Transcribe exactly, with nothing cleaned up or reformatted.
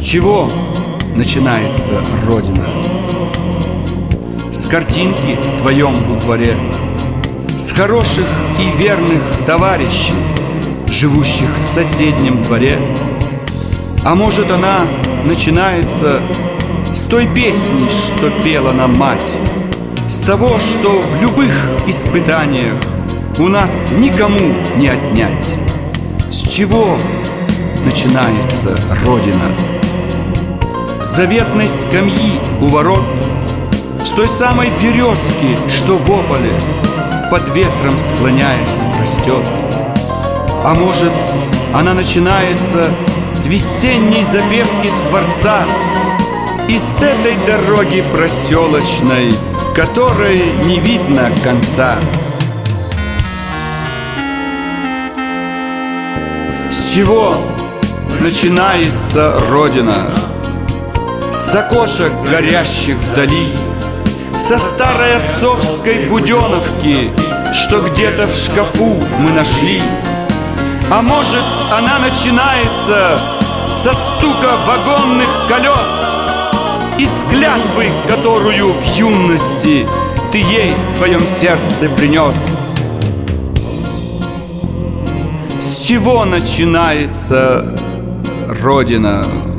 чего начинается Родина? С картинки в твоем букваре, с хороших и верных товарищей, живущих в соседнем дворе. А может, она начинается с той песни, что пела нам мать, с того, что в любых испытаниях у нас никому не отнять. С чего начинается Родина? С заветной скамьи у ворот, с той самой березки, что в ополе, под ветром склоняясь, растет. А может, она начинается с весенней запевки скворца и с этой дороги проселочной, которой не видно конца. С чего начинается Родина? С окошек, горящих вдали, со старой отцовской буденовки, что где-то в шкафу мы нашли. А может, она начинается со стука вагонных колес и с клятвы, которую в юности ты ей в своем сердце принес. С чего начинается Родина?